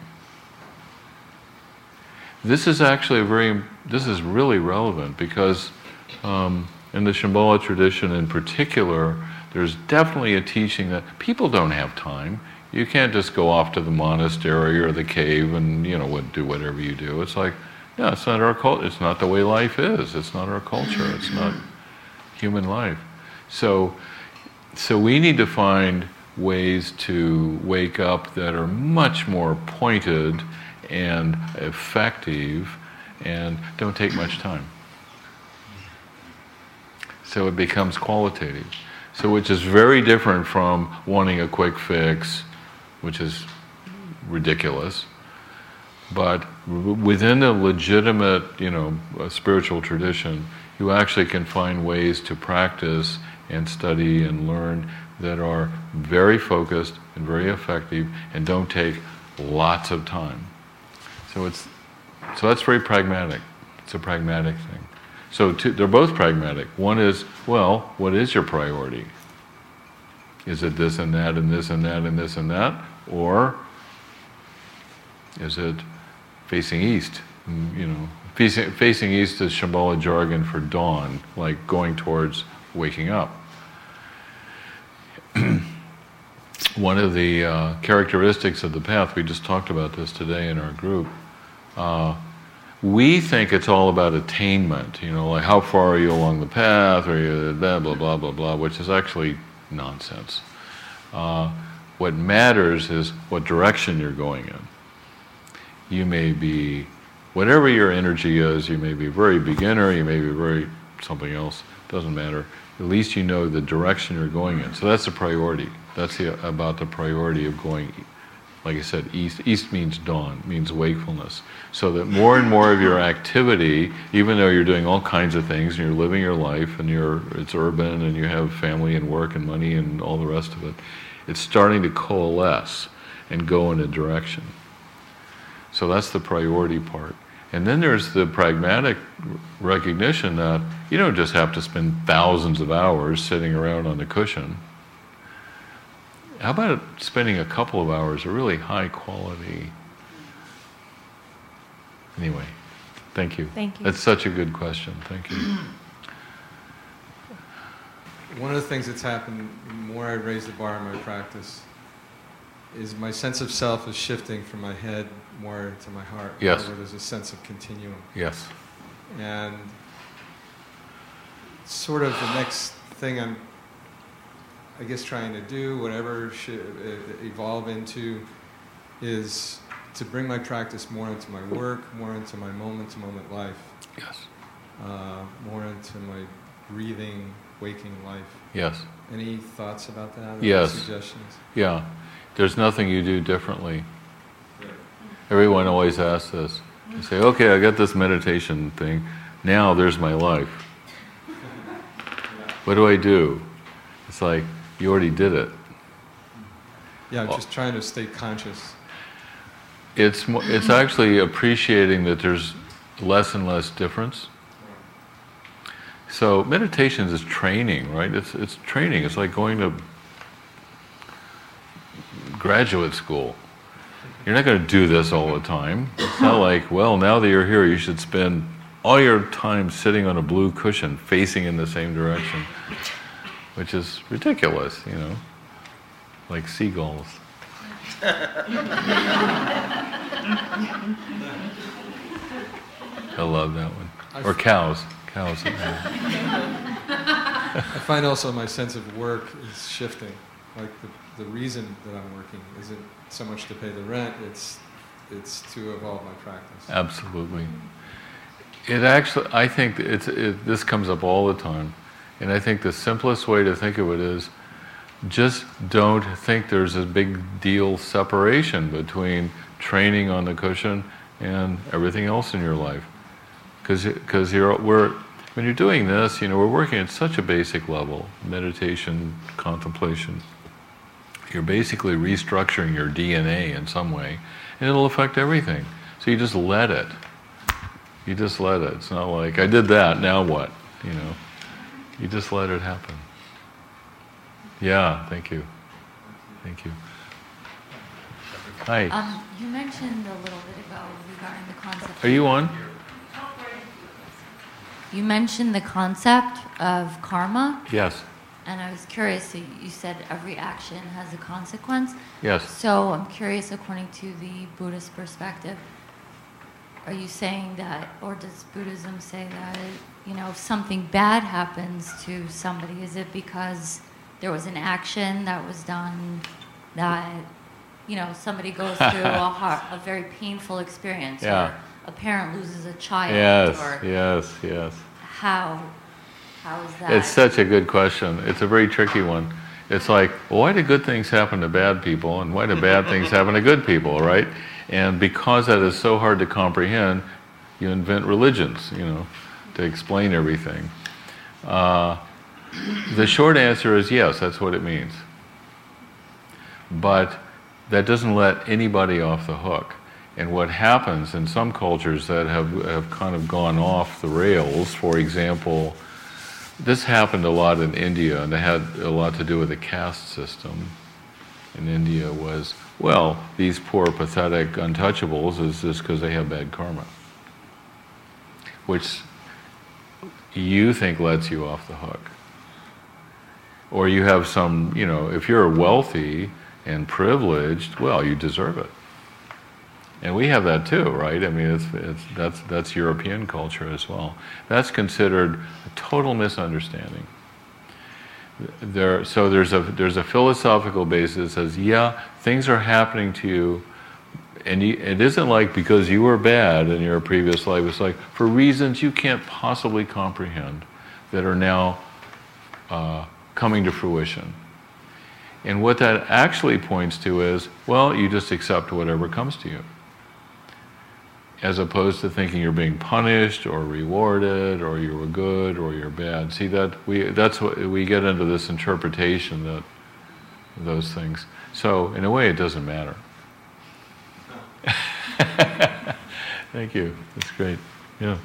This is actually a very, this is really relevant because um, in the Shambhala tradition in particular, there's definitely a teaching that people don't have time. You can't just go off to the monastery or the cave and, you know, do whatever you do. It's like, yeah, it's not our culture. It's not the way life is. It's not our culture. It's not human life. So, so we need to find ways to wake up that are much more pointed and effective and don't take much time. So it becomes qualitative. So which is very different from wanting a quick fix, which is ridiculous. But within a legitimate, you know, spiritual tradition, you actually can find ways to practice and study and learn that are very focused and very effective and don't take lots of time. So it's so that's very pragmatic. It's a pragmatic thing. So two, they're both pragmatic. One is, well, what is your priority? Is it this and that and this and that and this and that? Or is it facing east? You know, facing, facing east is Shambhala jargon for dawn, like going towards waking up. One of the uh, characteristics of the path, we just talked about this today in our group, uh, we think it's all about attainment, you know, like how far are you along the path, or you blah, blah, blah, blah, blah, which is actually nonsense. Uh, what matters is what direction you're going in. You may be, whatever your energy is, you may be very beginner, you may be very something else, doesn't matter. At least you know the direction you're going in. So that's the priority. That's the, about the priority of going, like I said, east. East means dawn, means wakefulness. So that more and more of your activity, even though you're doing all kinds of things and you're living your life and you're it's urban and you have family and work and money and all the rest of it, it's starting to coalesce and go in a direction. So that's the priority part. And then there's the pragmatic recognition that you don't just have to spend thousands of hours sitting around on the cushion. How about spending a couple of hours of really high quality Anyway, thank you. Thank you. That's such a good question. Thank you. One of the things that's happened the more I raise the bar in my practice is my sense of self is shifting from my head more to my heart. Yes. Where there's a sense of continuum. Yes. And sort of the next thing I'm, I guess, trying to do, whatever should evolve into, is to bring my practice more into my work, more into my moment-to-moment life. Yes. Uh, more into my breathing, waking life. Yes. Any thoughts about that? Or Yes. Suggestions? Yeah. There's nothing you do differently. Everyone always asks this. They say, okay, I got this meditation thing. Now there's my life. What do I do? It's like, you already did it. Yeah, I'm just trying to stay conscious. It's mo- it's actually appreciating that there's less and less difference. So meditation is training, right? It's it's training. It's like going to graduate school. You're not going to do this all the time. It's not like, well, now that you're here, you should spend all your time sitting on a blue cushion facing in the same direction, which is ridiculous, you know, like seagulls. I love that one. Or cows. Cows. I find also my sense of work is shifting. Like the, the reason that I'm working isn't so much to pay the rent, it's it's to evolve my practice. Absolutely. It actually, I think it's it, this comes up all the time, and I think the simplest way to think of it is just don't think there's a big deal separation between training on the cushion and everything else in your life. Because because you're we're when you're doing this, you know, we're working at such a basic level, meditation, contemplation. You're basically restructuring your D N A in some way, and it'll affect everything. So you just let it. You just let it. It's not like, I did that, now what? You know, you just let it happen. Yeah, thank you. Thank you. Hi. Um, you mentioned a little bit ago regarding the concept. Are you on? You mentioned the concept of karma. Yes. And I was curious, so you said every action has a consequence. Yes. So I'm curious, according to the Buddhist perspective, are you saying that, or does Buddhism say that, you know, if something bad happens to somebody, is it because there was an action that was done that, you know, somebody goes through a, heart, a very painful experience, Yeah. or a parent loses a child, Yes, or yes, yes. how, how is that? It's such a good question. It's a very tricky one. It's like, well, why do good things happen to bad people, and why do bad things happen to good people, right? And because that is so hard to comprehend, you invent religions, you know, to explain everything. Uh, the short answer is yes, that's what it means. But that doesn't let anybody off the hook. And what happens in some cultures that have, have kind of gone off the rails, for example, this happened a lot in India, and it had a lot to do with the caste system in India was, well, these poor, pathetic untouchables is just because they have bad karma, which you think lets you off the hook. Or you have some, you know, if you're wealthy and privileged, well, you deserve it. And we have that too, right? I mean, it's, it's, that's, that's European culture as well. That's considered a total misunderstanding. There, so there's a, there's a philosophical basis that says, yeah, things are happening to you, and you, it isn't like because you were bad in your previous life, it's like for reasons you can't possibly comprehend that are now uh, coming to fruition. And what that actually points to is, well, you just accept whatever comes to you, as opposed to thinking you're being punished or rewarded or you were good or you're bad. See, that we that's what we get into this interpretation that those things. So in a way, it doesn't matter. Thank you. That's great. Yeah.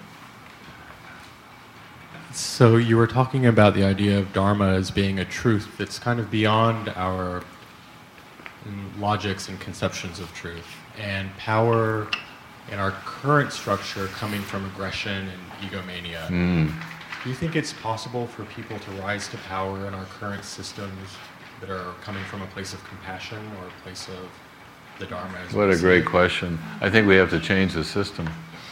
So you were talking about the idea of Dharma as being a truth that's kind of beyond our logics and conceptions of truth, and power in our current structure coming from aggression and egomania. Mm. Do you think it's possible for people to rise to power in our current systems that are coming from a place of compassion or a place of the Dharma? As What we a see great it? question. I think we have to change the system.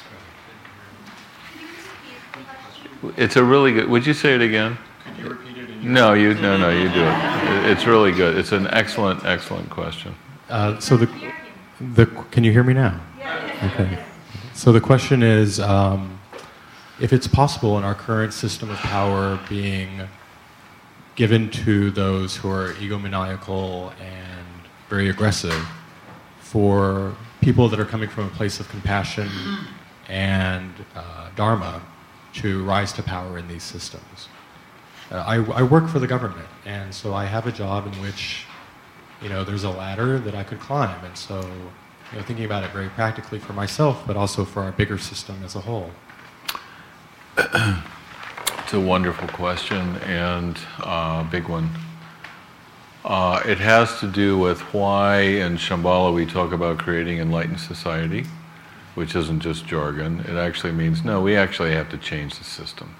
It's a really good. Would you say it again? Could you repeat it? In your No, you no no you do it. It's really good. It's an excellent excellent question. Uh, so the the can you hear me now? Okay. So the question is, um, if it's possible in our current system of power being given to those who are egomaniacal and very aggressive, for people that are coming from a place of compassion and uh, Dharma to rise to power in these systems. Uh, I, I work for the government, and so I have a job in which, you know, there's a ladder that I could climb, and so, you know, thinking about it very practically for myself, but also for our bigger system as a whole. It's a wonderful question and a uh, big one. Uh, it has to do with why in Shambhala we talk about creating enlightened society, which isn't just jargon. It actually means, no, we actually have to change the system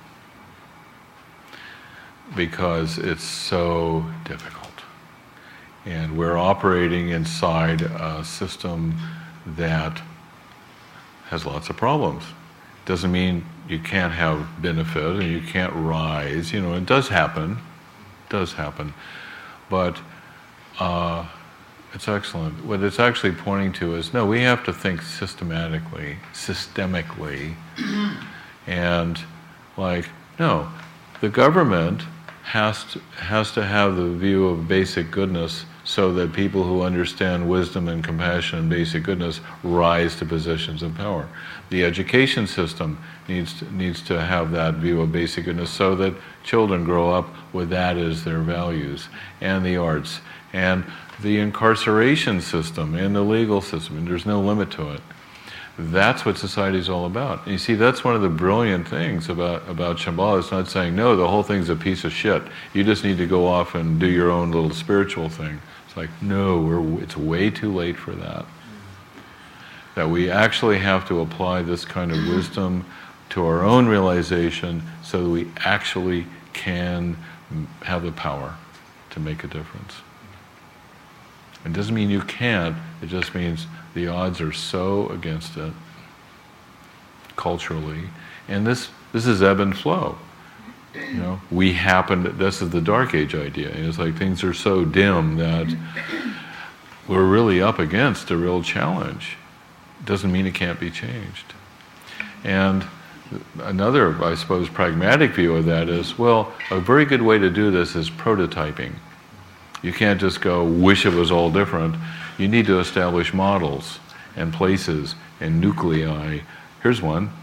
because it's so difficult. And we're operating inside a system that has lots of problems. Doesn't mean you can't have benefit and you can't rise. You know, it does happen. It does happen. But uh, it's excellent. What it's actually pointing to is, no, we have to think systematically, systemically. And like, no, the government has to, has to have the view of basic goodness so that people who understand wisdom and compassion and basic goodness rise to positions of power. The education system needs to, needs to have that view of basic goodness so that children grow up with that as their values, and the arts, and the incarceration system, and the legal system, and there's no limit to it. That's what society is all about. And you see, that's one of the brilliant things about, about Shambhala. It's not saying, no, the whole thing's a piece of shit. You just need to go off and do your own little spiritual thing. It's like, no, we're, it's way too late for that. That we actually have to apply this kind of wisdom to our own realization so that we actually can have the power to make a difference. It doesn't mean you can't, it just means the odds are so against it culturally. And this this is ebb and flow. You know, we happen to, this is the Dark Age idea. It's like things are so dim that we're really up against a real challenge. Doesn't mean it can't be changed. And another, I suppose, pragmatic view of that is, well, a very good way to do this is prototyping. You can't just go, wish it was all different. You need to establish models and places and nuclei. Here's one.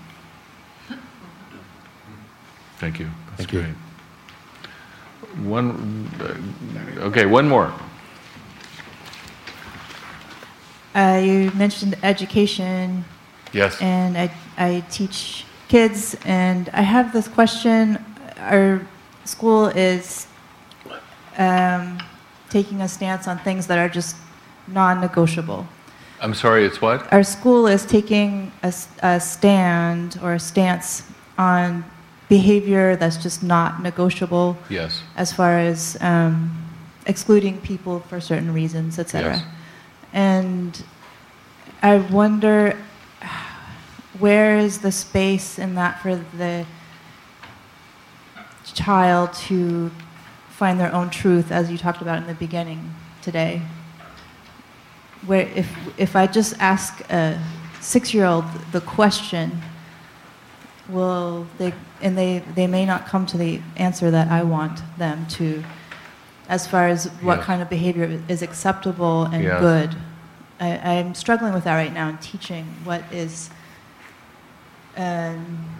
Thank you. That's Thank you. great. One, uh, okay, one more. Uh, you mentioned education. Yes. And I, I teach kids, and I have this question. Our school is um, taking a stance on things that are just non-negotiable. I'm sorry, it's what? Our school is taking a, a stand or a stance on behavior that's just not negotiable. Yes. As far as um, excluding people for certain reasons, et cetera. Yes. And I wonder, where is the space in that for the child to find their own truth, as you talked about in the beginning today? Where if if I just ask a six-year-old the question, will they and they they may not come to the answer that I want them to, as far as what Yes. kind of behavior is acceptable and Yes. good. I, I'm struggling with that right now in teaching what is um,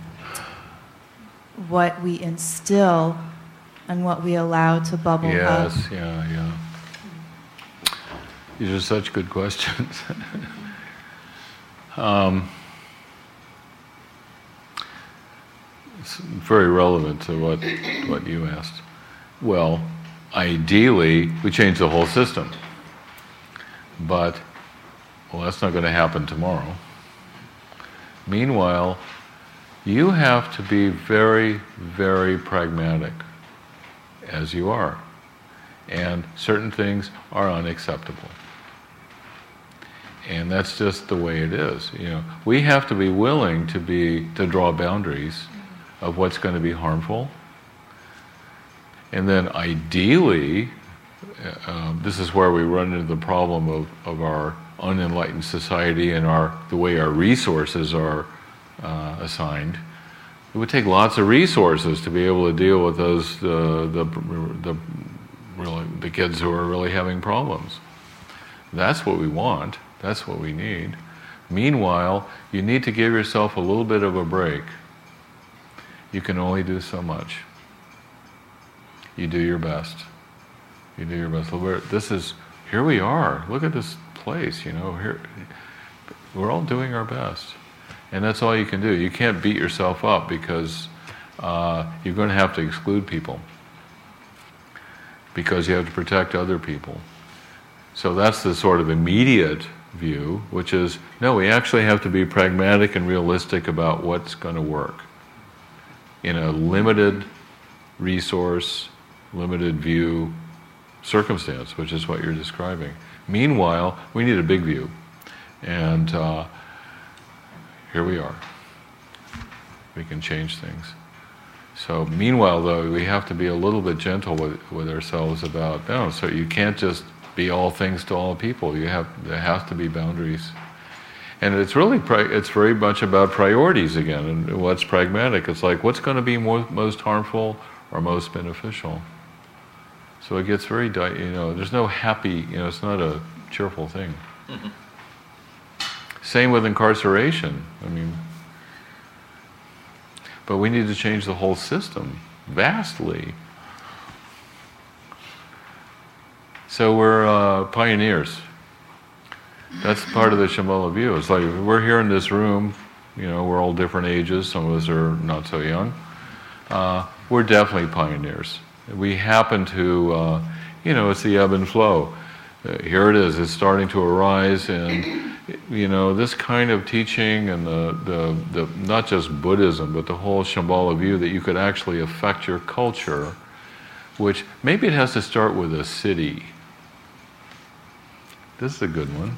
what we instill and what we allow to bubble up. Yes, yeah, yeah. These are such good questions. um, it's very relevant to what what you asked. Well, ideally, we change the whole system. But, well, that's not going to happen tomorrow. Meanwhile, you have to be very, very pragmatic, as you are. And certain things are unacceptable. And that's just the way it is. You know, we have to be willing to be to draw boundaries of what's going to be harmful. And then ideally, uh, this is where we run into the problem of, of our unenlightened society and our the way our resources are uh, assigned. It would take lots of resources to be able to deal with those uh, the the really the kids who are really having problems. That's what we want. That's what we need. Meanwhile, you need to give yourself a little bit of a break. You can only do so much. You do your best. You do your best. This is, here we are. Look at this place, you know. Here, we're all doing our best. And that's all you can do. You can't beat yourself up because uh, you're going to have to exclude people. Because you have to protect other people. So that's the sort of immediate view, which is, no, we actually have to be pragmatic and realistic about what's going to work in a limited resource, limited view circumstance, which is what you're describing. Meanwhile, we need a big view. And uh, here we are. We can change things. So meanwhile, though, we have to be a little bit gentle with, with ourselves about, no, so you can't just be all things to all people. You have there has to be boundaries, and it's really it's very much about priorities again. And what's pragmatic? It's like what's going to be more, most harmful or most beneficial. So it gets very you know. There's no happy you know. It's not a cheerful thing. Mm-hmm. Same with incarceration. I mean, but we need to change the whole system vastly. So we're uh, pioneers. That's part of the Shambhala view. It's like we're here in this room, you know, we're all different ages, some of us are not so young. Uh, we're definitely pioneers. We happen to, uh, you know, it's the ebb and flow. Uh, here it is, it's starting to arise, and, you know, this kind of teaching and the, the, the not just Buddhism, but the whole Shambhala view that you could actually affect your culture, which maybe it has to start with a city. This is a good one.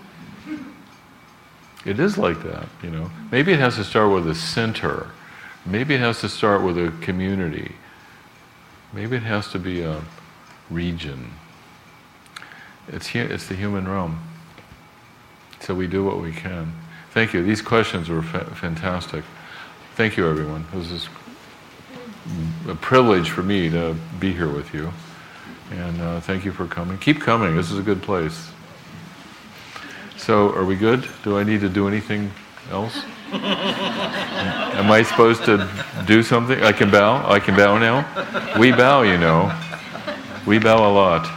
It is like that, you know. Maybe it has to start with a center. Maybe it has to start with a community. Maybe it has to be a region. It's hu- it's the human realm. So we do what we can. Thank you. These questions were fa- fantastic. Thank you, everyone. This is a privilege for me to be here with you. And uh, thank you for coming. Keep coming. This is a good place. So, are we good? Do I need to do anything else? Am I supposed to do something? I can bow? I can bow now? We bow, you know. We bow a lot.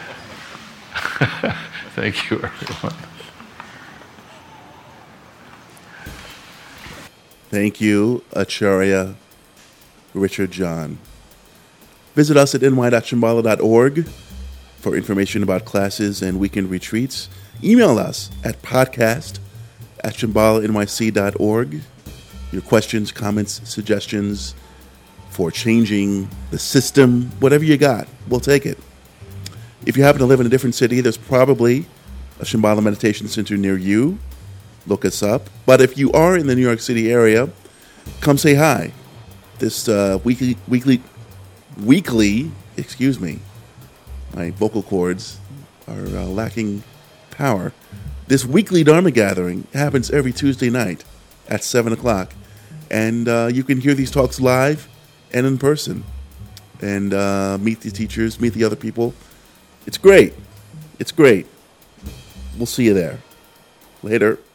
Thank you, everyone. Thank you, Acharya Richard John. Visit us at n y dot shambhala dot org for information about classes and weekend retreats. Email us at podcast at shambhala n y c dot org. Your questions, comments, suggestions for changing the system, whatever you got, we'll take it. If you happen to live in a different city, there's probably a Shambhala Meditation Center near you. Look us up. But if you are in the New York City area, come say hi. This uh, weekly, weekly, weekly, excuse me, my vocal cords are uh, lacking power. This weekly Dharma gathering happens every Tuesday night at seven o'clock. And uh, you can hear these talks live and in person. And uh, meet the teachers, meet the other people. It's great. It's great. We'll see you there. Later.